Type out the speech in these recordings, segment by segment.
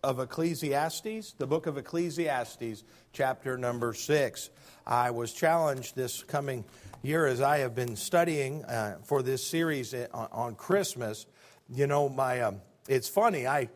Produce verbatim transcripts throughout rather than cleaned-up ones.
of Ecclesiastes, the book of Ecclesiastes, chapter number six. I was challenged this coming year as I have been studying uh, for this series on, on Christmas. You know, my um, it's funny, I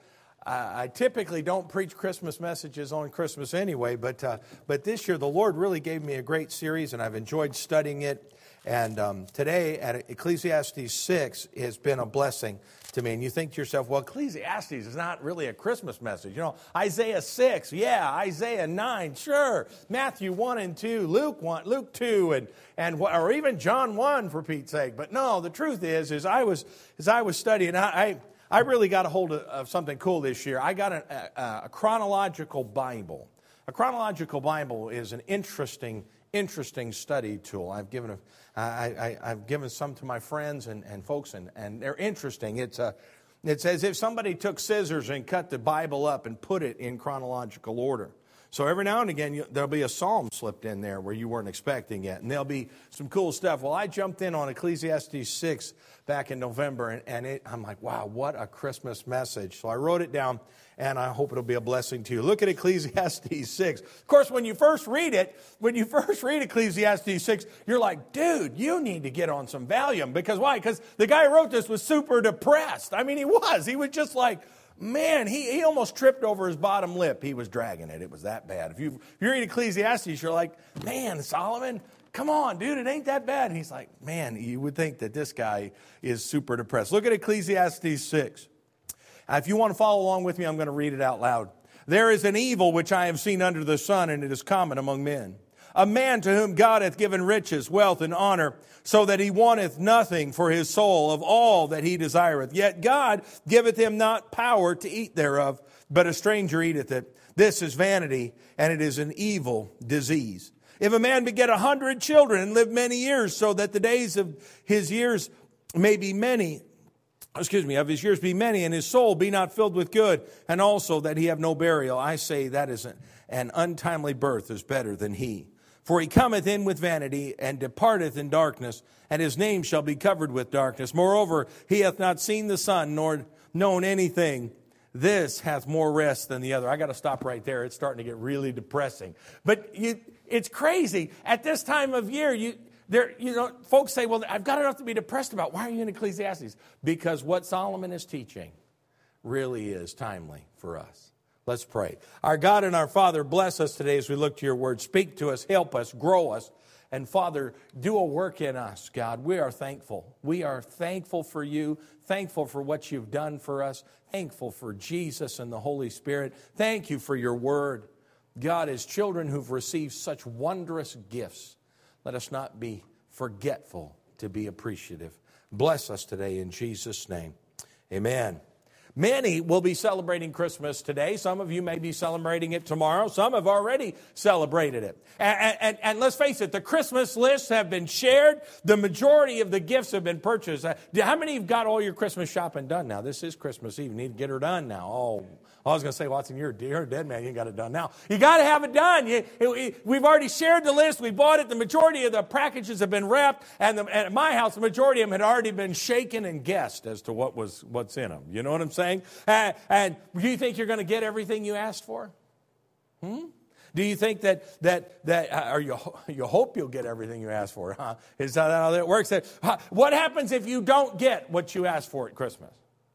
I typically don't preach Christmas messages on Christmas anyway, but uh, but this year the Lord really gave me a great series, and I've enjoyed studying it. And um, today at Ecclesiastes six has been a blessing to me. And you think to yourself, well, Ecclesiastes is not really a Christmas message. You know, Isaiah six, yeah, Isaiah nine, sure. Matthew one and two, Luke one, Luke two, and and or even John one for Pete's sake. But no, the truth is, is I was as I was studying, I. I I really got a hold of, of something cool this year. I got a, a, a chronological Bible. A chronological Bible is an interesting, interesting study tool. I've given a, I, I, I've given some to my friends and, and folks, and, and they're interesting. It's a, it's as if somebody took scissors and cut the Bible up and put it in chronological order. So every now and again, you, there'll be a psalm slipped in there where you weren't expecting it. And there'll be some cool stuff. Well, I jumped in on Ecclesiastes six back in November, and, and it, I'm like, wow, what a Christmas message. So I wrote it down, and I hope it'll be a blessing to you. Look at Ecclesiastes six. Of course, when you first read it, when you first read Ecclesiastes six, you're like, dude, you need to get on some Valium. Because why? Because the guy who wrote this was super depressed. I mean, he was. He was just like, man, he, he almost tripped over his bottom lip. He was dragging it. It was that bad. If you, if you read Ecclesiastes, you're like, man, Solomon, come on, dude, it ain't that bad. And he's like, man, you would think that this guy is super depressed. Look at Ecclesiastes six. Uh, if you want to follow along with me, I'm going to read it out loud. There is an evil which I have seen under the sun, and it is common among men. A man to whom God hath given riches, wealth, and honor, so that he wanteth nothing for his soul of all that he desireth. Yet God giveth him not power to eat thereof, but a stranger eateth it. This is vanity, and it is an evil disease. If a man beget a hundred children and live many years, so that the days of his years may be many, excuse me, of his years be many, and his soul be not filled with good, and also that he have no burial, I say that is an, an untimely birth is better than he. For he cometh in with vanity, and departeth in darkness, and his name shall be covered with darkness. Moreover, he hath not seen the sun, nor known anything. This hath more rest than the other. I got to stop right there. It's starting to get really depressing. But you, it's crazy. At this time of year, you there, you know, folks say, well, I've got enough to be depressed about. Why are you in Ecclesiastes? Because what Solomon is teaching really is timely for us. Let's pray. Our God and our Father, bless us today as we look to your word. Speak to us, help us, grow us. And Father, do a work in us, God. We are thankful. We are thankful for you, thankful for what you've done for us, thankful for Jesus and the Holy Spirit. Thank you for your word. God, as children who've received such wondrous gifts, let us not be forgetful to be appreciative. Bless us today in Jesus' name. Amen. Many will be celebrating Christmas today. Some of you may be celebrating it tomorrow. Some have already celebrated it. And, and, and let's face it, the Christmas lists have been shared. The majority of the gifts have been purchased. How many have got all your Christmas shopping done now? This is Christmas Eve. You need to get her done now. Oh, I was going to say, Watson, you're a dead man. You got it done now. You got to have it done. You, it, we've already shared the list. We bought it. The majority of the packages have been wrapped. And, the, and at my house, the majority of them had already been shaken and guessed as to what was what's in them. You know what I'm saying? Uh, and do you think you're going to get everything you asked for? Hmm? Do you think that, that, that uh, or you, you hope you'll get everything you asked for? Huh? Is that how that works? Uh, what happens if you don't get what you asked for at Christmas?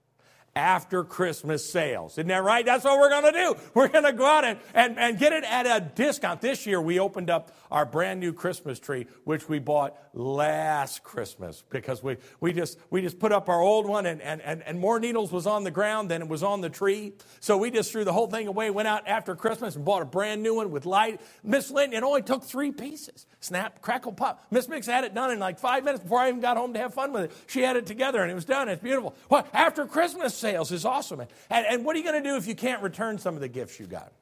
After Christmas sales. Isn't that right? That's what we're going to do. We're going to go out and, and, and get it at a discount. This year we opened up our brand new Christmas tree, which we bought last Christmas because we, we just we just put up our old one and, and, and, and more needles was on the ground than it was on the tree. So we just threw the whole thing away, went out after Christmas and bought a brand new one with light. Miss Linton, it only took three pieces. Snap, crackle, pop. Miss Mix had it done in like five minutes before I even got home to have fun with it. She had it together and it was done. It's beautiful. Well, after Christmas sales is awesome. And, and what are you going to do if you can't return some of the gifts you got?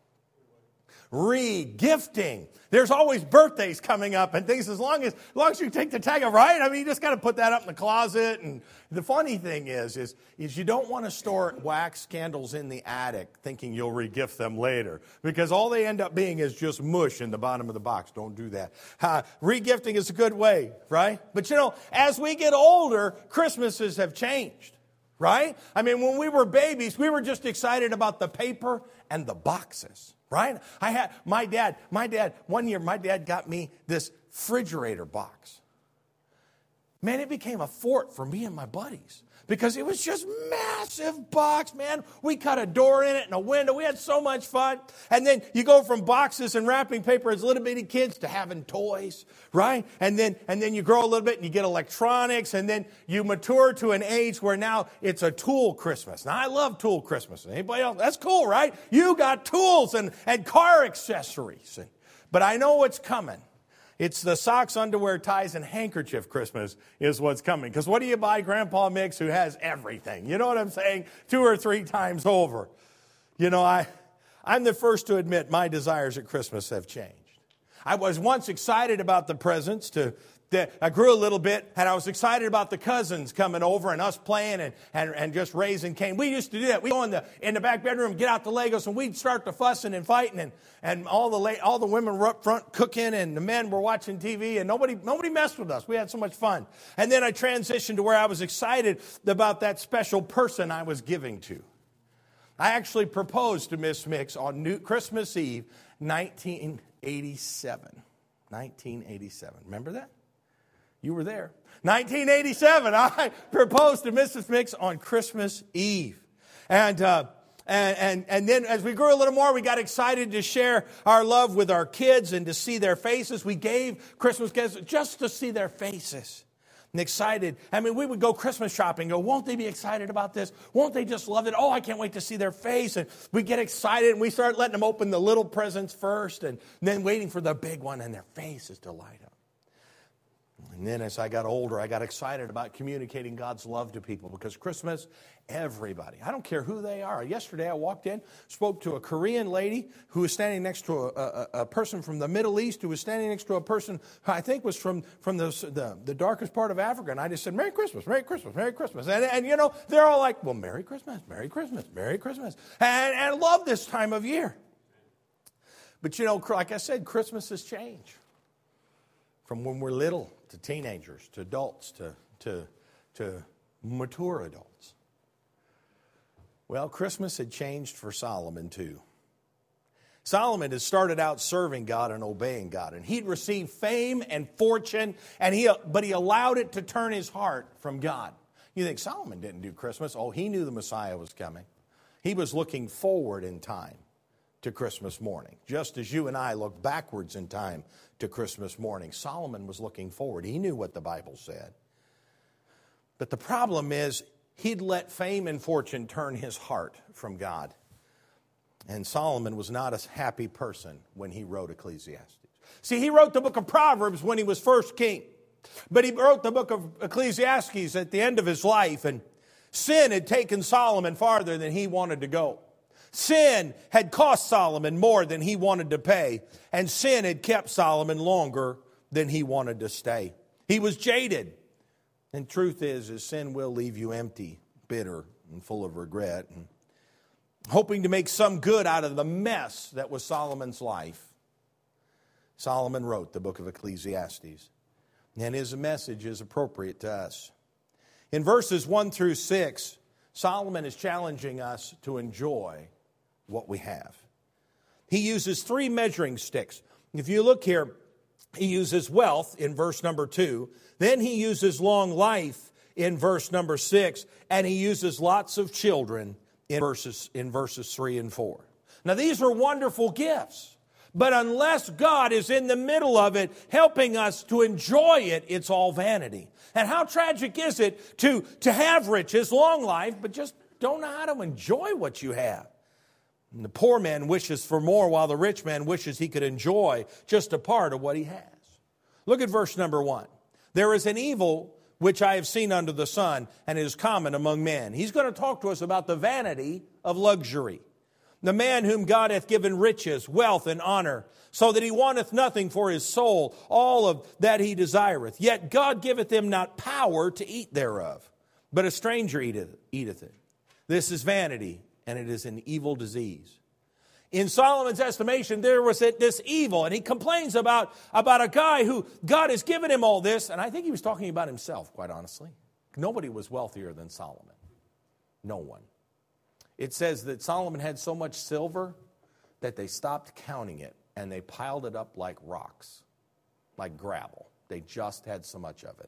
Re-gifting. There's always birthdays coming up and things. As long as, as long as you take the tag of right, I mean, you just got to put that up in the closet. And the funny thing is, is, is you don't want to store wax candles in the attic thinking you'll re-gift them later, because all they end up being is just mush in the bottom of the box. Don't do that. Uh, re-gifting is a good way, right? But you know, as we get older, Christmases have changed. right? I mean, when we were babies, we were just excited about the paper and the boxes, right? I had, my dad, my dad, one year, my dad got me this refrigerator box. Man, it became a fort for me and my buddies. Because it was just massive box, man. We cut a door in it and a window. We had so much fun. And then you go from boxes and wrapping paper as little bitty kids to having toys, right? And then and then you grow a little bit and you get electronics. And then you mature to an age where now it's a tool Christmas. Now, I love tool Christmas. Anybody else? That's cool, right? You got tools and, and car accessories. But I know what's coming. It's the socks, underwear, ties, and handkerchief Christmas is what's coming. Because what do you buy Grandpa Mix who has everything? You know what I'm saying? Two or three times over. You know, I, I'm the first to admit my desires at Christmas have changed. I was once excited about the presents to... I grew a little bit, and I was excited about the cousins coming over and us playing and, and, and just raising Cain. We used to do that. We'd go in the in the back bedroom, get out the Legos, and we'd start to fussing and fighting, and, and all the all the women were up front cooking, and the men were watching T V, and nobody nobody messed with us. We had so much fun. And then I transitioned to where I was excited about that special person I was giving to. I actually proposed to Miss Mix on New Christmas Eve, nineteen eighty-seven. nineteen eighty-seven. Remember that? You were there. nineteen eighty-seven, I proposed to Missus Mix on Christmas Eve. And, uh, and, and, and then as we grew a little more, we got excited to share our love with our kids and to see their faces. We gave Christmas gifts just to see their faces. And excited. I mean, we would go Christmas shopping, go, won't they be excited about this? Won't they just love it? Oh, I can't wait to see their face. And we get excited, and we start letting them open the little presents first, and then waiting for the big one, and their faces to light up. And then as I got older, I got excited about communicating God's love to people because Christmas, everybody, I don't care who they are. Yesterday I walked in, spoke to a Korean lady who was standing next to a, a, a person from the Middle East who was standing next to a person who I think was from, from the, the, the darkest part of Africa. And I just said, Merry Christmas, Merry Christmas, Merry Christmas. And, and you know, they're all like, well, Merry Christmas, Merry Christmas, Merry Christmas. And, and I love this time of year. But you know, like I said, Christmas has changed. From when we're little to teenagers, to adults, to, to, to mature adults. Well, Christmas had changed for Solomon too. Solomon had started out serving God and obeying God. And he'd received fame and fortune, and he, but he allowed it to turn his heart from God. You think Solomon didn't do Christmas? Oh, he knew the Messiah was coming. He was looking forward in time to Christmas morning. Just as you and I look backwards in time to Christmas morning, Solomon was looking forward. He knew what the Bible said. But the problem is, he'd let fame and fortune turn his heart from God. And Solomon was not a happy person when he wrote Ecclesiastes. See, he wrote the book of Proverbs when he was first king. But he wrote the book of Ecclesiastes at the end of his life. And sin had taken Solomon farther than he wanted to go. Sin had cost Solomon more than he wanted to pay, and sin had kept Solomon longer than he wanted to stay. He was jaded. And truth is, is sin will leave you empty, bitter, and full of regret. And hoping to make some good out of the mess that was Solomon's life, Solomon wrote the book of Ecclesiastes. And his message is appropriate to us. In verses one through six, Solomon is challenging us to enjoy what we have. He uses three measuring sticks. If you look here, he uses wealth in verse number two. Then he uses long life in verse number six. And he uses lots of children in verses, in verses three and four. Now these are wonderful gifts. But unless God is in the middle of it, helping us to enjoy it, it's all vanity. And how tragic is it to, to have riches, long life, but just don't know how to enjoy what you have. And the poor man wishes for more, while the rich man wishes he could enjoy just a part of what he has. Look at verse number one. There is an evil which I have seen under the sun, and it is common among men. He's going to talk to us about the vanity of luxury. The man whom God hath given riches, wealth, and honor, so that he wanteth nothing for his soul, all of that he desireth. Yet God giveth him not power to eat thereof, but a stranger eateth, eateth it. This is vanity, and it is an evil disease. In Solomon's estimation, there was this evil, and he complains about, about a guy who God has given him all this, and I think he was talking about himself, quite honestly. Nobody was wealthier than Solomon. No one. It says that Solomon had so much silver that they stopped counting it, and they piled it up like rocks, like gravel. They just had so much of it.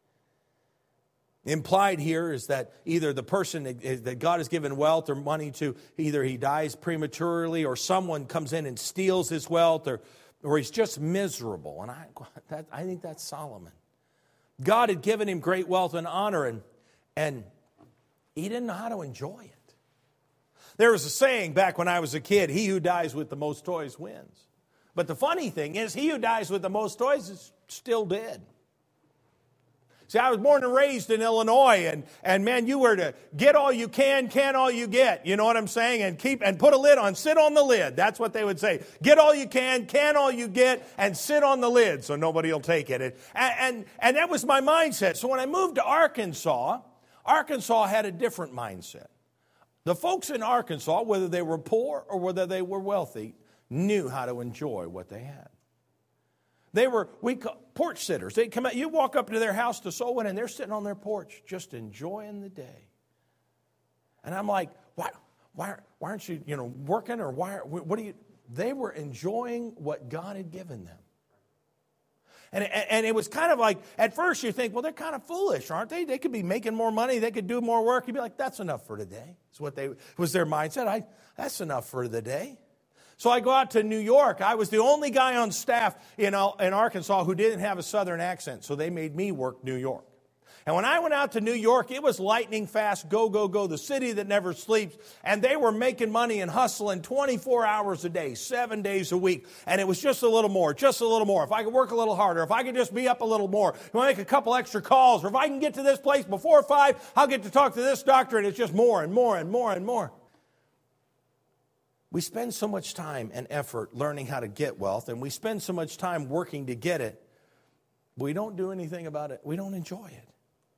Implied here is that either the person that God has given wealth or money to, either he dies prematurely or someone comes in and steals his wealth, or, or he's just miserable. And I, that, I think that's Solomon. God had given him great wealth and honor, and, and he didn't know how to enjoy it. There was a saying back when I was a kid, he who dies with the most toys wins. But the funny thing is, he who dies with the most toys is still dead. See, I was born and raised in Illinois, and, and man, you were to get all you can, can all you get. You know what I'm saying? And keep and put a lid on, sit on the lid. That's what they would say. Get all you can, can all you get, and sit on the lid so nobody will take it. And, and, and that was my mindset. So when I moved to Arkansas, Arkansas had a different mindset. The folks in Arkansas, whether they were poor or whether they were wealthy, knew how to enjoy what they had. They were we call, porch sitters. They come out. You walk up to their house to sow in, and they're sitting on their porch just enjoying the day. And I'm like, why, why, why aren't you, you know, working or why? What do you? They were enjoying what God had given them. And, and it was kind of like, at first you think, well, they're kind of foolish, aren't they? They could be making more money. They could do more work. You'd be like, that's enough for today. That's what they was their mindset. I that's enough for the day. So I go out to New York. I was the only guy on staff in, in Arkansas who didn't have a southern accent, so they made me work New York. And when I went out to New York, it was lightning fast, go, go, go, the city that never sleeps. And they were making money and hustling twenty-four hours a day, seven days a week. And it was just a little more, just a little more. If I could work a little harder, if I could just be up a little more, if I make a couple extra calls, or if I can get to this place before five, I'll get to talk to this doctor, and it's just more and more and more and more. We spend so much time and effort learning how to get wealth, and we spend so much time working to get it, but we don't do anything about it. We don't enjoy it.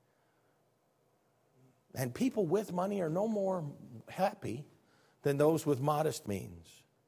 And people with money are no more happy than those with modest means.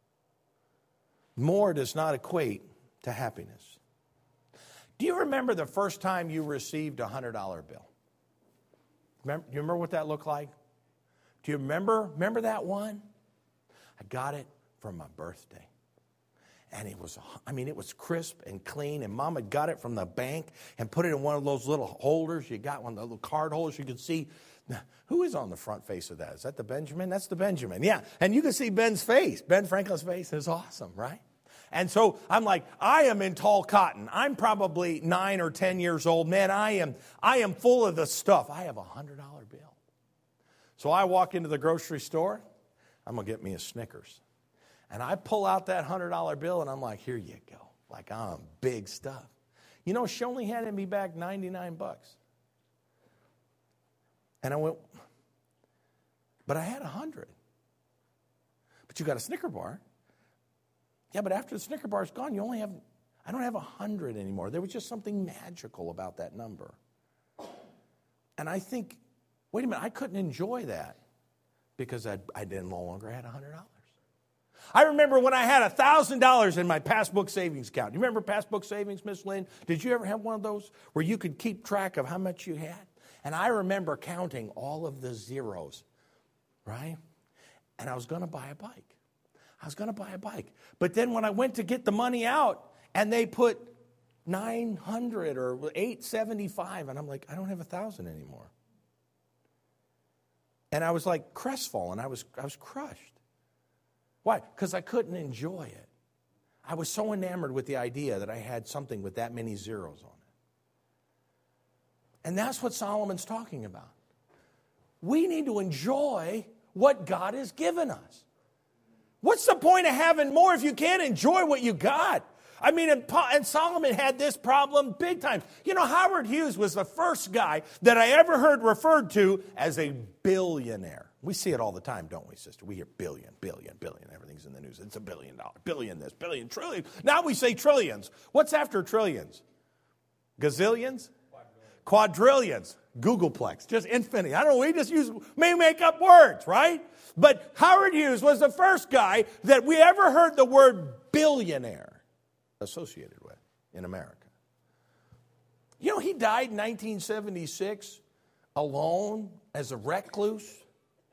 More does not equate to happiness. Do you remember the first time you received a one hundred dollar bill? Remember, do you remember what that looked like? Do you remember, remember that one? I got it for my birthday. And it was, I mean, it was crisp and clean. And Mom had got it from the bank and put it in one of those little holders. You got one of the little card holders. You could see, who is on the front face of that? Is that the Benjamin? That's the Benjamin. Yeah. And you can see Ben's face. Ben Franklin's face is awesome, right? And so I'm like, I am in tall cotton. I'm probably nine or ten years old. Man, I am, I am full of the stuff. I have a one hundred dollar bill. So I walk into the grocery store. I'm going to get me a Snickers. And I pull out that one hundred dollar bill, and I'm like, here you go. Like, I'm big stuff. You know, she only handed me back ninety-nine bucks. And I went, but I had one hundred. But you got a Snicker bar. Yeah, but after the Snicker bar is gone, you only have, I don't have one hundred anymore. There was just something magical about that number. And I think, wait a minute, I couldn't enjoy that. Because I, I didn't no longer had one hundred dollars. I remember when I had one thousand dollars in my passbook savings account. Do you remember passbook savings, Miss Lynn? Did you ever have one of those where you could keep track of how much you had? And I remember counting all of the zeros, right? And I was going to buy a bike. I was going to buy a bike. But then when I went to get the money out, and they put nine hundred or eight seventy-five, and I'm like, I don't have one thousand anymore. And I was like crestfallen. I was, I was crushed. Why? Because I couldn't enjoy it. I was so enamored with the idea that I had something with that many zeros on it. And that's what Solomon's talking about. We need to enjoy what God has given us. What's the point of having more if you can't enjoy what you got? I mean, and, and Solomon had this problem big time. You know, Howard Hughes was the first guy that I ever heard referred to as a billionaire. We see it all the time, don't we, sister? We hear billion, billion, billion. Everything's in the news. It's a billion dollar, billion this, billion, trillion. Now we say trillions. What's after trillions? Gazillions? Quadrillions. Googleplex. Just infinity. I don't know. We just use, may make up words, right? But Howard Hughes was the first guy that we ever heard the word billionaire associated with in America. You know, he died in nineteen seventy-six alone as a recluse.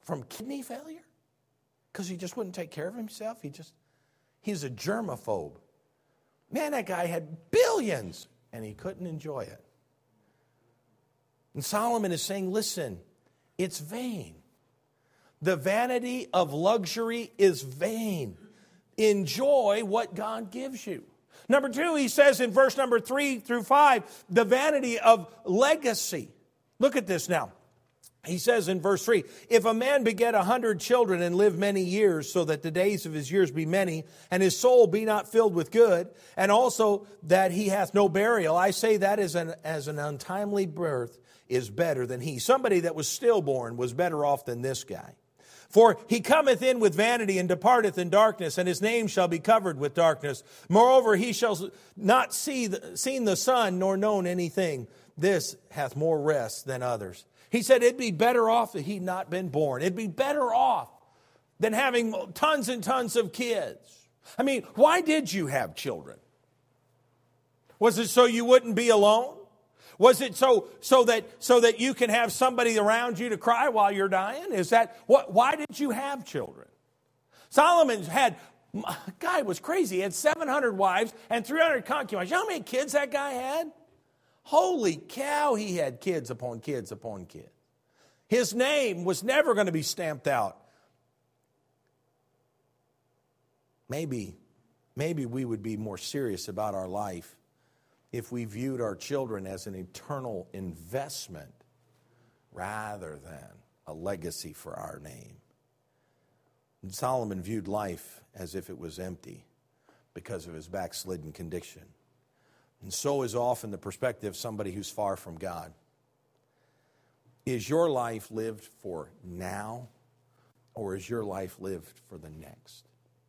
from kidney failure? Because he just wouldn't take care of himself? He just, he's a germaphobe. Man, that guy had billions, and he couldn't enjoy it. And Solomon is saying, listen, it's vain. The vanity of luxury is vain. Enjoy what God gives you. Number two, he says in verse number three through five, the vanity of legacy. Look at this now. He says in verse three, if a man beget a hundred children and live many years, so that the days of his years be many, and his soul be not filled with good, and also that he hath no burial, I say that as an, as an untimely birth is better than he. Somebody that was stillborn was better off than this guy. For he cometh in with vanity and departeth in darkness, and his name shall be covered with darkness. Moreover, he shall not see the, seen the sun nor known anything. This hath more rest than others. He said it'd be better off that he'd not been born. It'd be better off than having tons and tons of kids. I mean, why did you have children? Was it so you wouldn't be alone? Was it so so that so that you can have somebody around you to cry while you're dying? Is that what? Why did you have children? Solomon had, guy was crazy. He had seven hundred wives and three hundred concubines. You know how many kids that guy had? Holy cow, he had kids upon kids upon kids. His name was never going to be stamped out. Maybe, maybe we would be more serious about our life if we viewed our children as an eternal investment rather than a legacy for our name. And Solomon viewed life as if it was empty because of his backslidden condition. And so is often the perspective of somebody who's far from God. Is your life lived for now, or is your life lived for the next?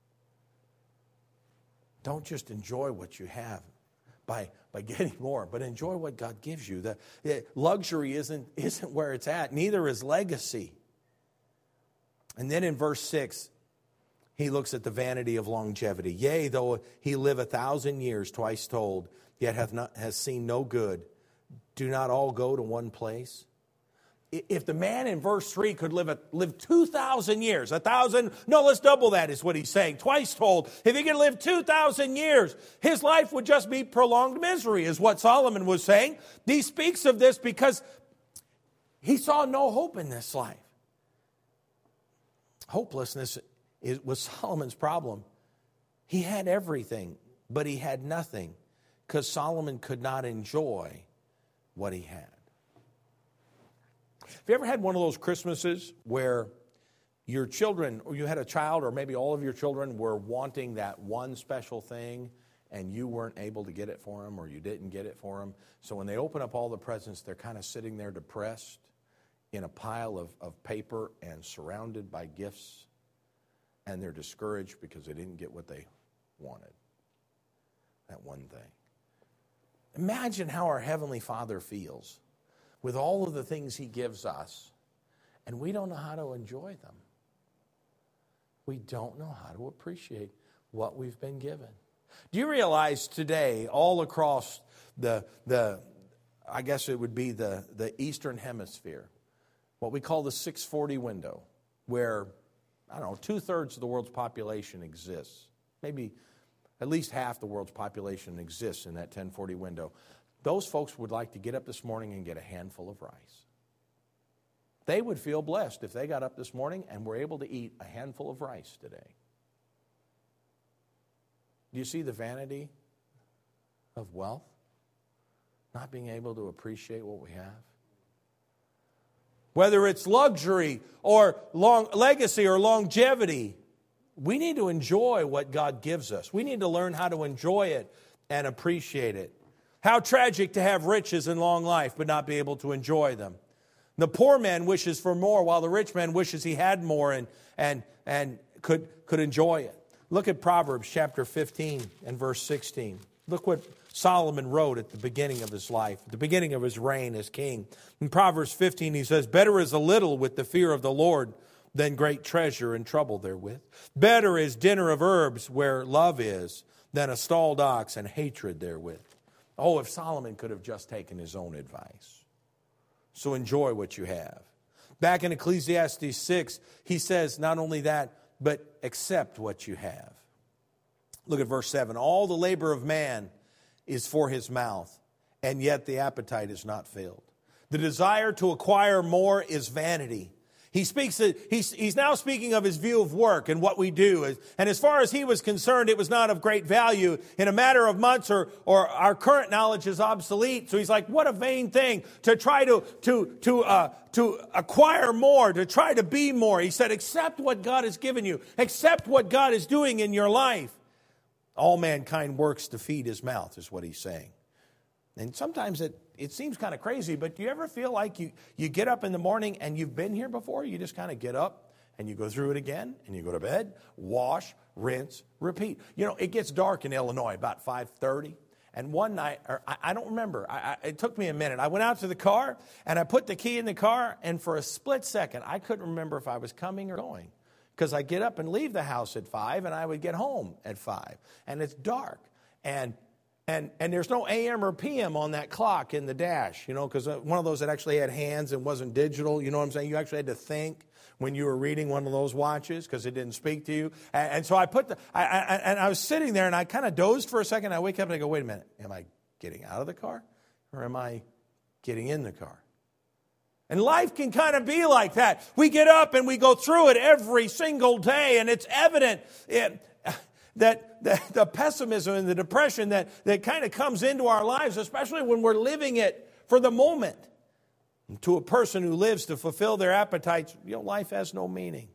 Don't just enjoy what you have by, by getting more, but enjoy what God gives you. The, the luxury isn't, isn't where it's at. Neither is legacy. And then in verse six, he looks at the vanity of longevity. Yea, though he live a thousand years, twice told, yet hath not has seen no good. Do not all go to one place? If the man in verse three could live a, live two thousand years, a thousand, no, let's double that is what he's saying. Twice told. If he could live two thousand years, his life would just be prolonged misery, is what Solomon was saying. He speaks of this because he saw no hope in this life. Hopelessness is, was Solomon's problem. He had everything, but he had nothing because Solomon could not enjoy what he had. Have you ever had one of those Christmases where your children, or you had a child, or maybe all of your children were wanting that one special thing and you weren't able to get it for them, or you didn't get it for them? So when they open up all the presents, they're kind of sitting there depressed in a pile of, of paper and surrounded by gifts, and they're discouraged because they didn't get what they wanted, that one thing. Imagine how our Heavenly Father feels with all of the things he gives us, and we don't know how to enjoy them. We don't know how to appreciate what we've been given. Do you realize today, all across the, the I guess it would be the, the Eastern Hemisphere, what we call the six forty window, where, I don't know, two-thirds of the world's population exists. Maybe at least half the world's population exists in that ten forty window. Those folks would like to get up this morning and get a handful of rice. They would feel blessed if they got up this morning and were able to eat a handful of rice today. Do you see the vanity of wealth? Not being able to appreciate what we have? Whether it's luxury or long legacy or longevity, we need to enjoy what God gives us. We need to learn how to enjoy it and appreciate it. How tragic to have riches and long life but not be able to enjoy them. The poor man wishes for more while the rich man wishes he had more and, and, and could, could enjoy it. Look at Proverbs chapter fifteen and verse sixteen. Look what Solomon wrote at the beginning of his life, at the beginning of his reign as king. In Proverbs fifteen he says, better is a little with the fear of the Lord than great treasure and trouble therewith. Better is dinner of herbs where love is than a stalled ox and hatred therewith. Oh, if Solomon could have just taken his own advice. So enjoy what you have. Back in Ecclesiastes six, he says not only that, but accept what you have. Look at verse seven. All the labor of man is for his mouth, and yet the appetite is not filled. The desire to acquire more is vanity. He speaks. He's, he's now speaking of his view of work and what we do. And as far as he was concerned, it was not of great value. In a matter of months, or, or our current knowledge is obsolete. So he's like, what a vain thing to try to, to, to, uh, to acquire more, to try to be more. He said, accept what God has given you. Accept what God is doing in your life. All mankind works to feed his mouth, is what he's saying. And sometimes it, it seems kind of crazy, but do you ever feel like you, you get up in the morning and you've been here before? You just kind of get up and you go through it again and you go to bed, wash, rinse, repeat. You know, it gets dark in Illinois about five thirty. And one night, or I, I don't remember, I, I, it took me a minute. I went out to the car and I put the key in the car, and for a split second, I couldn't remember if I was coming or going. Because I get up and leave the house at five, and I would get home at five. And it's dark. And and and there's no A M or P M on that clock in the dash, you know, because one of those that actually had hands and wasn't digital, you know what I'm saying? You actually had to think when you were reading one of those watches because it didn't speak to you. And, and so I put the, I, I, and I was sitting there, and I kind of dozed for a second. I wake up and I go, wait a minute, am I getting out of the car or am I getting in the car? And life can kind of be like that. We get up and we go through it every single day, and it's evident it, that, that the pessimism and the depression that, that kind of comes into our lives, especially when we're living it for the moment. And to a person who lives to fulfill their appetites, you know, life has no meaning.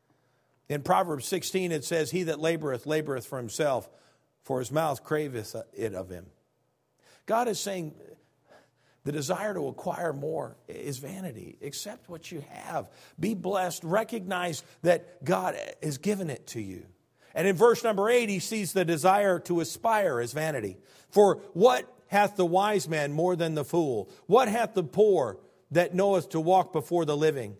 In Proverbs sixteen, it says, he that laboreth, laboreth for himself, for his mouth craveth it of him. God is saying, the desire to acquire more is vanity. Accept what you have. Be blessed. Recognize that God has given it to you. And in verse number eight, he sees the desire to aspire as vanity. For what hath the wise man more than the fool? What hath the poor that knoweth to walk before the living?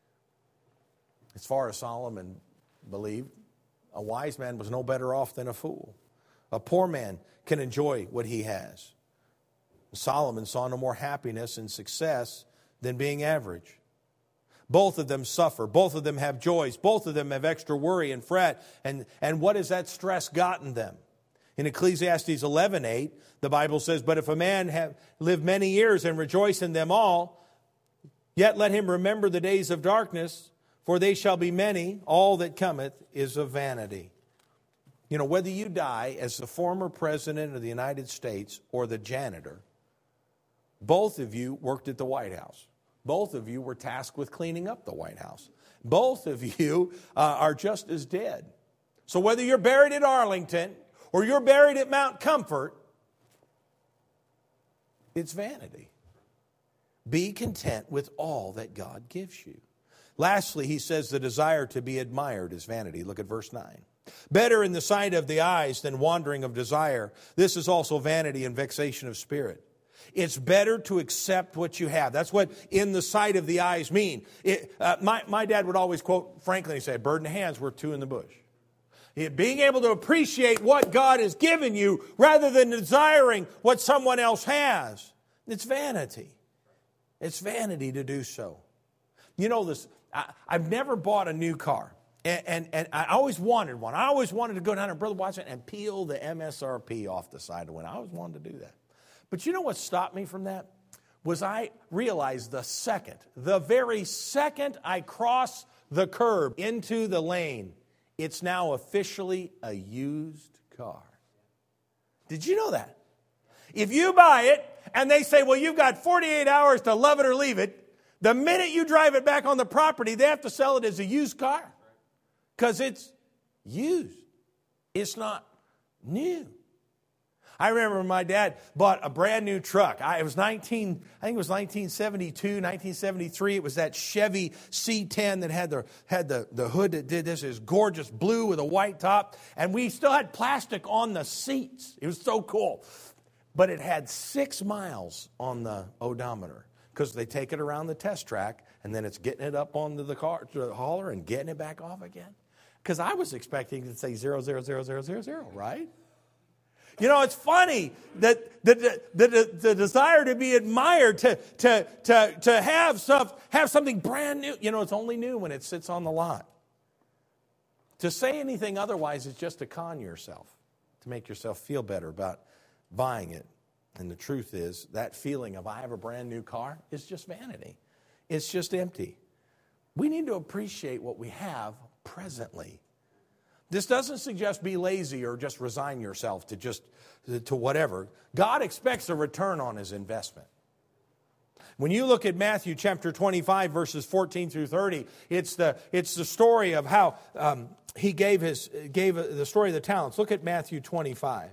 As far as Solomon believed, a wise man was no better off than a fool. A poor man can enjoy what he has. Solomon saw no more happiness and success than being average. Both of them suffer. Both of them have joys. Both of them have extra worry and fret. And, and what has that stress gotten them? In Ecclesiastes eleven eight, the Bible says, but if a man have lived many years and rejoice in them all, yet let him remember the days of darkness, for they shall be many. All that cometh is of vanity. You know, whether you die as the former president of the United States or the janitor, both of you worked at the White House. Both of you were tasked with cleaning up the White House. Both of you uh, are just as dead. So whether you're buried at Arlington or you're buried at Mount Comfort, it's vanity. Be content with all that God gives you. Lastly, he says the desire to be admired is vanity. Look at verse nine. Better in the sight of the eyes than wandering of desire. This is also vanity and vexation of spirit. It's better to accept what you have. That's what in the sight of the eyes mean. It, uh, my, my dad would always quote Franklin. He said, a bird in the hand's worth two in the bush. It, being able to appreciate what God has given you rather than desiring what someone else has. It's vanity. It's vanity to do so. You know this, I, I've never bought a new car. And, and, and I always wanted one. I always wanted to go down to Brother Watson and peel the M S R P off the side of the window. I always wanted to do that. But you know what stopped me from that? Was I realized the second, the very second I cross the curb into the lane, it's now officially a used car. Did you know that? If you buy it and they say, well, you've got forty-eight hours to love it or leave it, the minute you drive it back on the property, they have to sell it as a used car. Because it's used. It's not new. I remember my dad bought a brand new truck. I, it was nineteen, I think it was nineteen seventy-two, nineteen seventy-three. It was that Chevy C ten that had the had the, the hood that did this. It was gorgeous blue with a white top. And we still had plastic on the seats. It was so cool. But it had six miles on the odometer because they take it around the test track and then it's getting it up onto the car, to the hauler and getting it back off again. Because I was expecting it to say zero, zero, zero, zero, zero, zero, right? You know, it's funny that the, the, the, the desire to be admired, to, to, to, to have stuff, have something brand new. You know, it's only new when it sits on the lot. To say anything otherwise is just to con yourself, to make yourself feel better about buying it. And the truth is, that feeling of I have a brand new car is just vanity. It's just empty. We need to appreciate what we have presently. This doesn't suggest be lazy or just resign yourself to just to whatever. God expects a return on his investment. When you look at Matthew chapter twenty-five, verses fourteen through thirty, it's the it's the story of how um, he gave his gave the story of the talents. Look at Matthew twenty-five.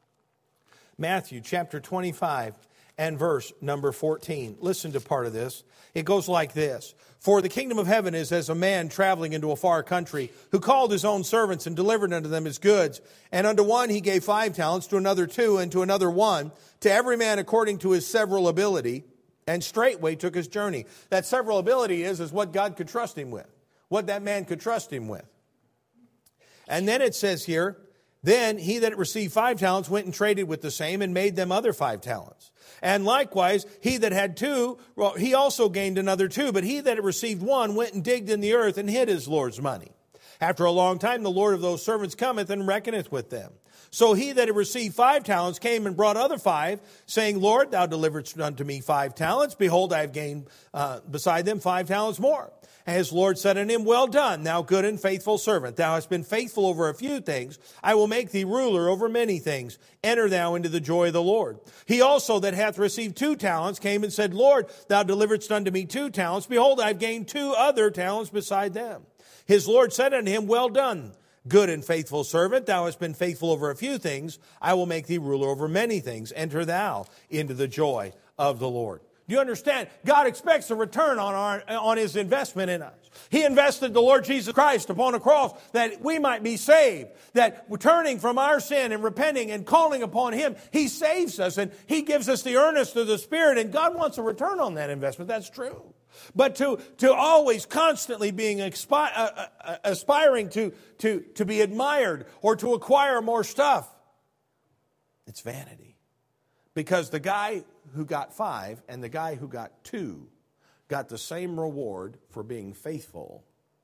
Matthew chapter twenty-five and verse number fourteen. Listen to part of this. It goes like this. For the kingdom of heaven is as a man traveling into a far country, who called his own servants and delivered unto them his goods. And unto one he gave five talents, to another two, and to another one, to every man according to his several ability, and straightway took his journey. That several ability is, is what God could trust him with, what that man could trust him with. And then it says here, then he that received five talents went and traded with the same and made them other five talents. And likewise, he that had two, well, he also gained another two. But he that had received one went and digged in the earth and hid his Lord's money. After a long time, the Lord of those servants cometh and reckoneth with them. So he that had received five talents came and brought other five, saying, Lord, thou deliveredst unto me five talents. Behold, I have gained uh, beside them five talents more. And his Lord said unto him, Well done, thou good and faithful servant. Thou hast been faithful over a few things. I will make thee ruler over many things. Enter thou into the joy of the Lord. He also that hath received two talents came and said, Lord, thou deliveredst unto me two talents. Behold, I have gained two other talents beside them. His Lord said unto him, Well done, good and faithful servant. Thou hast been faithful over a few things. I will make thee ruler over many things. Enter thou into the joy of the Lord. Do you understand? God expects a return on our, on his investment in us. He invested the Lord Jesus Christ upon a cross that we might be saved. That turning from our sin and repenting and calling upon him, he saves us and he gives us the earnest of the Spirit. And God wants a return on that investment. That's true. But to, to always constantly being expi- uh, uh, aspiring to, to, to be admired or to acquire more stuff, it's vanity. Because the guy who got five and the guy who got two got the same reward for being faithful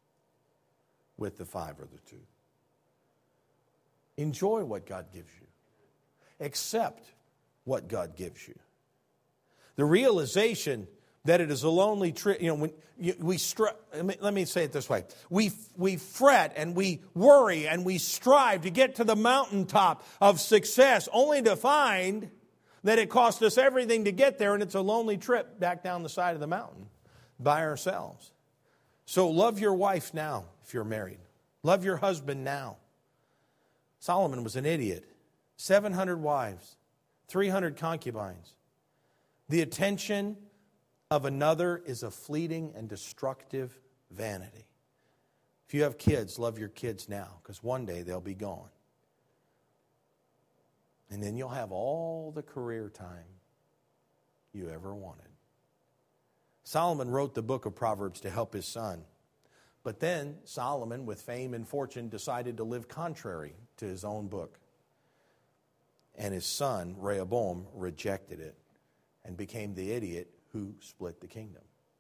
with the five or the two. Enjoy what God gives you. Accept what God gives you. The realization that it is a lonely trip, you know, when you, we str- let me say it this way. We, we fret and we worry and we strive to get to the mountaintop of success only to find that it cost us everything to get there, and it's a lonely trip back down the side of the mountain by ourselves. So love your wife now if you're married. Love your husband now. Solomon was an idiot. seven hundred wives, three hundred concubines. The attention of another is a fleeting and destructive vanity. If you have kids, love your kids now, because one day they'll be gone. And then you'll have all the career time you ever wanted. Solomon wrote the book of Proverbs to help his son. But then Solomon, with fame and fortune, decided to live contrary to his own book. And his son, Rehoboam, rejected it and became the idiot who split the kingdom.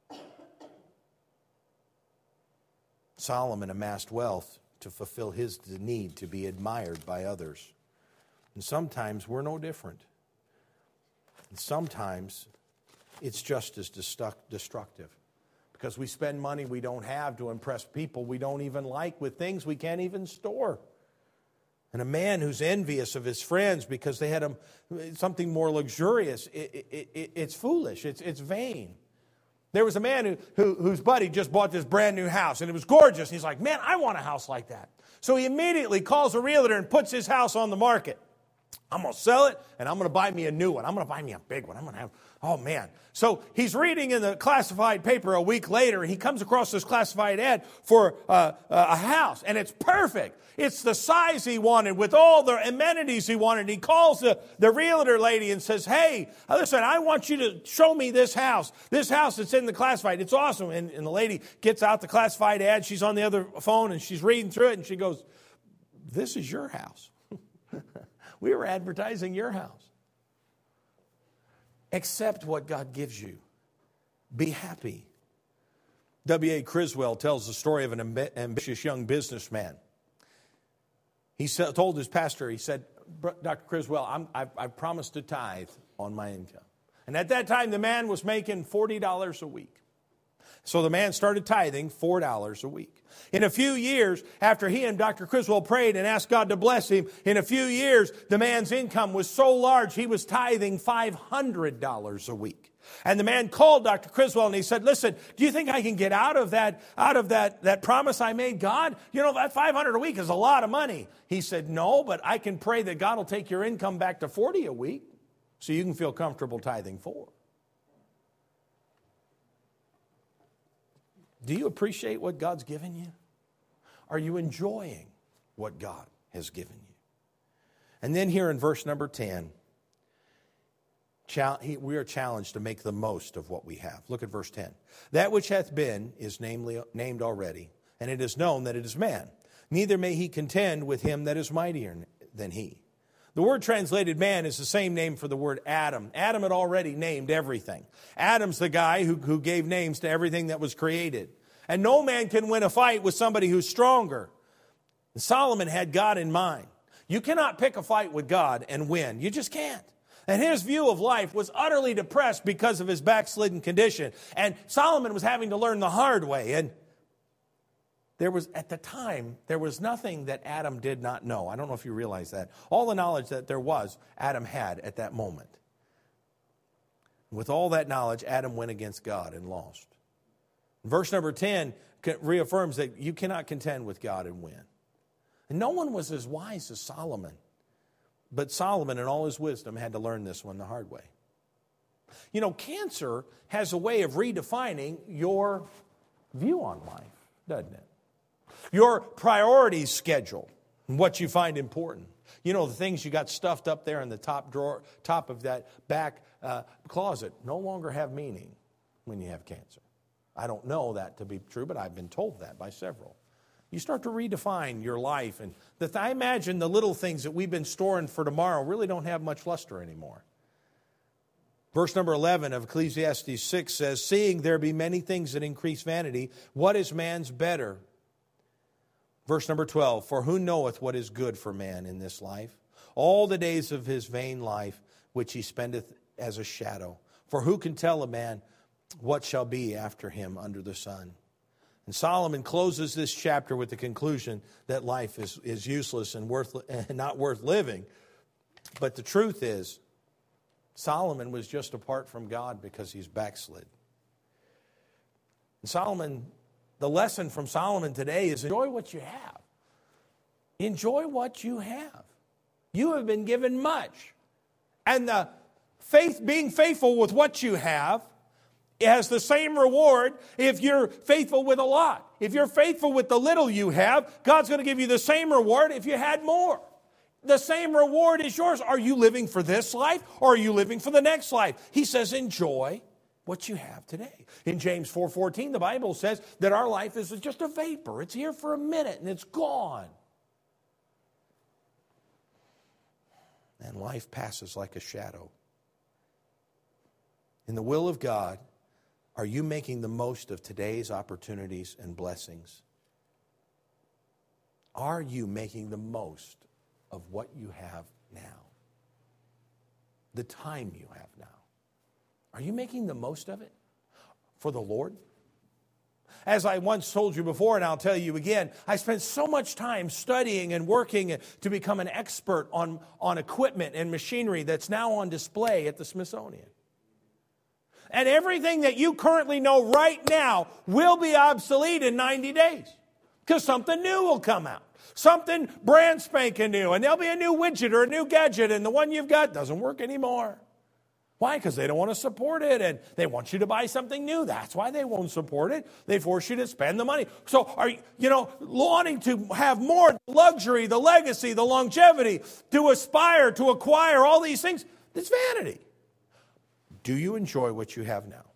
Solomon amassed wealth to fulfill his need to be admired by others. And sometimes we're no different. And sometimes it's just as destructive. Because we spend money we don't have to impress people we don't even like with things we can't even store. And a man who's envious of his friends because they had a, something more luxurious, it, it, it, it's foolish, it's, it's vain. There was a man who, who, whose buddy just bought this brand new house, and it was gorgeous. He's like, man, I want a house like that. So he immediately calls a realtor and puts his house on the market. I'm going to sell it, and I'm going to buy me a new one. I'm going to buy me a big one. I'm going to have, oh, man. So he's reading in the classified paper a week later, and he comes across this classified ad for uh, a house, and it's perfect. It's the size he wanted with all the amenities he wanted. He calls the, the realtor lady and says, hey, listen, I want you to show me this house. This house that's in the classified. It's awesome. And, and the lady gets out the classified ad. She's on the other phone, and she's reading through it, and she goes, this is your house. We were advertising your house. Accept what God gives you. Be happy. W A Criswell tells the story of an amb- ambitious young businessman. He sa- told his pastor, he said, Doctor Criswell, I'm, I've, I've promised to tithe on my income. And at that time, the man was making forty dollars a week. So the man started tithing four dollars a week. In a few years, after he and Doctor Criswell prayed and asked God to bless him, in a few years, the man's income was so large, he was tithing five hundred dollars a week. And the man called Doctor Criswell and he said, listen, do you think I can get out of that, out of that, that promise I made God? You know, that five hundred dollars a week is a lot of money. He said, no, but I can pray that God will take your income back to forty dollars a week so you can feel comfortable tithing four. Do you appreciate what God's given you? Are you enjoying what God has given you? And then here in verse number ten, we are challenged to make the most of what we have. Look at verse ten. That which hath been is namely named already, and it is known that it is man. Neither may he contend with him that is mightier than he. The word translated man is the same name for the word Adam. Adam had already named everything. Adam's the guy who, who gave names to everything that was created. And no man can win a fight with somebody who's stronger. And Solomon had God in mind. You cannot pick a fight with God and win. You just can't. And his view of life was utterly depressed because of his backslidden condition. And Solomon was having to learn the hard way. And there was, at the time, there was nothing that Adam did not know. I don't know if you realize that. All the knowledge that there was, Adam had at that moment. With all that knowledge, Adam went against God and lost. Verse number ten reaffirms that you cannot contend with God and win. And no one was as wise as Solomon. But Solomon, in all his wisdom, had to learn this one the hard way. You know, cancer has a way of redefining your view on life, doesn't it? Your priorities schedule, what you find important. You know, the things you got stuffed up there in the top drawer, top of that back uh, closet no longer have meaning when you have cancer. I don't know that to be true, but I've been told that by several. You start to redefine your life. And the th- I imagine the little things that we've been storing for tomorrow really don't have much luster anymore. Verse number eleven of Ecclesiastes six says, seeing there be many things that increase vanity, what is man's better? Verse number twelve, for who knoweth what is good for man in this life? All the days of his vain life, which he spendeth as a shadow. For who can tell a man what shall be after him under the sun? And Solomon closes this chapter with the conclusion that life is, is useless and worth, and not worth living. But the truth is, Solomon was just apart from God because he's backslid. And Solomon, the lesson from Solomon today is enjoy what you have. Enjoy what you have. You have been given much. And the faith, being faithful with what you have, it has the same reward if you're faithful with a lot. If you're faithful with the little you have, God's going to give you the same reward if you had more. The same reward is yours. Are you living for this life or are you living for the next life? He says, enjoy what you have today. In James four fourteen, the Bible says that our life is just a vapor. It's here for a minute and it's gone. And life passes like a shadow. In the will of God, are you making the most of today's opportunities and blessings? Are you making the most of what you have now? The time you have now. Are you making the most of it for the Lord? As I once told you before, and I'll tell you again, I spent so much time studying and working to become an expert on, on equipment and machinery that's now on display at the Smithsonian. And everything that you currently know right now will be obsolete in ninety days. Because something new will come out. Something brand spanking new. And there'll be a new widget or a new gadget. And the one you've got doesn't work anymore. Why? Because they don't want to support it. And they want you to buy something new. That's why they won't support it. They force you to spend the money. So are you, you know, wanting to have more luxury, the legacy, the longevity, to aspire, to acquire all these things, it's vanity. Do you enjoy what you have now?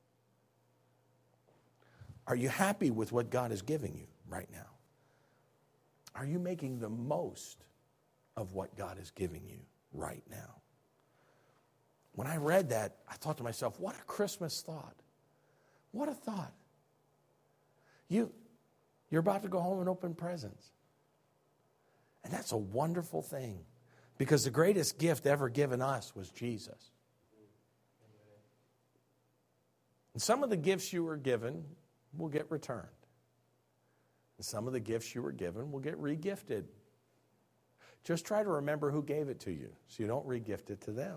Are you happy with what God is giving you right now? Are you making the most of what God is giving you right now. When I read that, I thought to myself, what a Christmas thought. What a thought. You, you're about to go home and open presents. And that's a wonderful thing, because the greatest gift ever given us was Jesus. And some of the gifts you were given will get returned. And some of the gifts you were given will get re-gifted. Just try to remember who gave it to you so you don't re-gift it to them.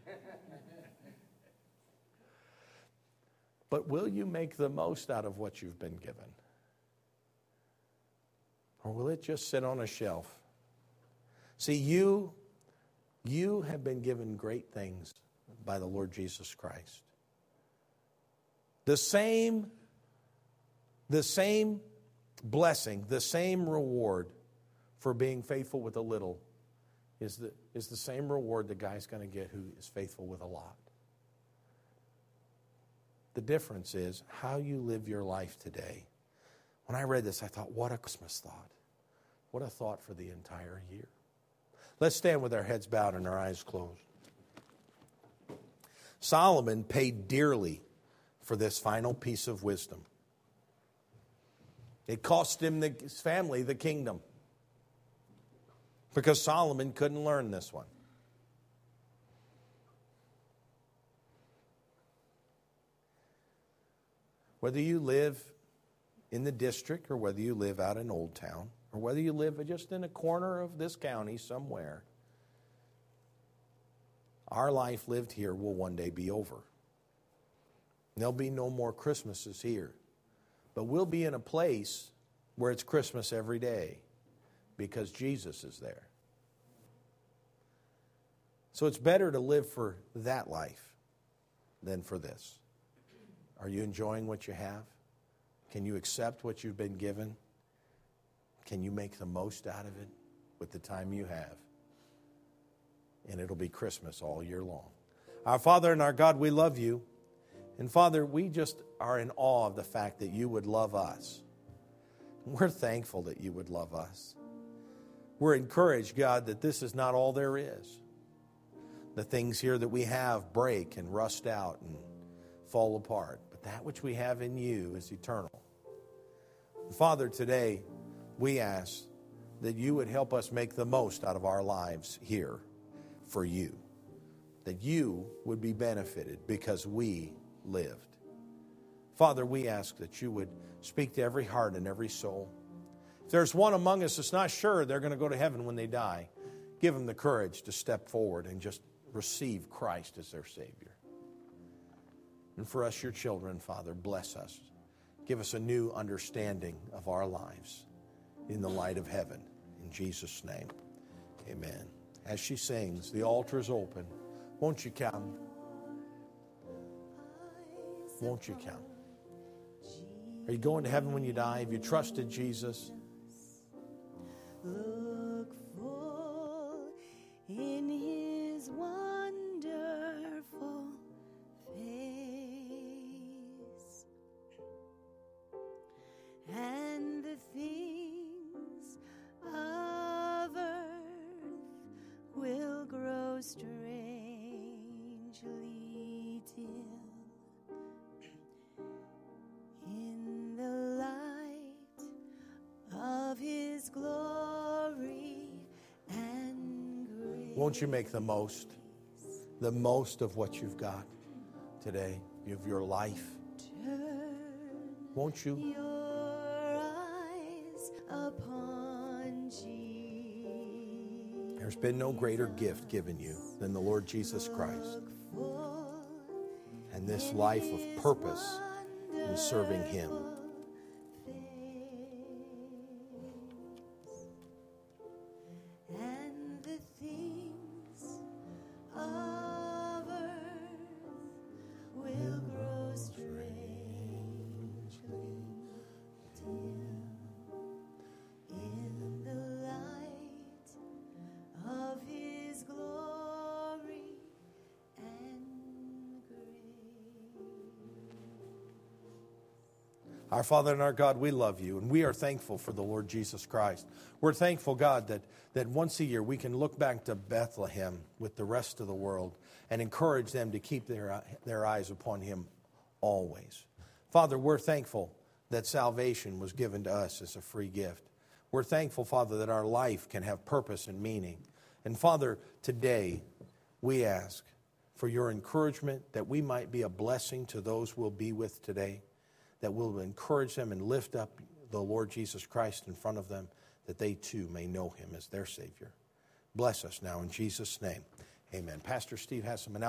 But will you make the most out of what you've been given? Or will it just sit on a shelf? See, you, you have been given great things by the Lord Jesus Christ. The same, the same blessing, the same reward for being faithful with a little is the, is the same reward the guy's going to get who is faithful with a lot. The difference is how you live your life today. When I read this, I thought, what a Christmas thought. What a thought for the entire year. Let's stand with our heads bowed and our eyes closed. Solomon paid dearly for this final piece of wisdom. It cost him, the, his family, the kingdom, because Solomon couldn't learn this one. Whether you live in the district or whether you live out in Old Town or whether you live just in a corner of this county somewhere, our life lived here will one day be over. There'll be no more Christmases here. But we'll be in a place where it's Christmas every day because Jesus is there. So it's better to live for that life than for this. Are you enjoying what you have? Can you accept what you've been given? Can you make the most out of it with the time you have? And it'll be Christmas all year long. Our Father and our God, we love you. And Father, we just are in awe of the fact that you would love us. We're thankful that you would love us. We're encouraged, God, that this is not all there is. The things here that we have break and rust out and fall apart. But that which we have in you is eternal. Father, today we ask that you would help us make the most out of our lives here for you. That you would be benefited because we lived. Father, we ask that you would speak to every heart and every soul. If there's one among us that's not sure they're going to go to heaven when they die, give them the courage to step forward and just receive Christ as their Savior. And for us, your children, Father, bless us. Give us a new understanding of our lives in the light of heaven. In Jesus' name, amen. As she sings, the altar is open. Won't you come? Won't you come? Are you going to heaven when you die? Have you trusted Jesus? Look full in his wonderful face, and the things of earth will grow strangely dim in the light of his glory and grace. Won't you make the most, the most of what you've got today, of your life? Turn Won't you? your eyes upon Jesus. There's been no greater gift given you than the Lord Jesus Christ. And this life of purpose in serving him. And the things of earth will grow strangely dim in the light of his glory and grace. Our Father and our God, we love you, and we are thankful for the Lord Jesus Christ. We're thankful, God, that, that once a year we can look back to Bethlehem with the rest of the world and encourage them to keep their, their eyes upon him always. Father, we're thankful that salvation was given to us as a free gift. We're thankful, Father, that our life can have purpose and meaning. And Father, today we ask for your encouragement that we might be a blessing to those we'll be with today, that we'll encourage them and lift up the Lord Jesus Christ in front of them, that they too may know him as their Savior. Bless us now in Jesus' name. Amen. Pastor Steve has some announcements.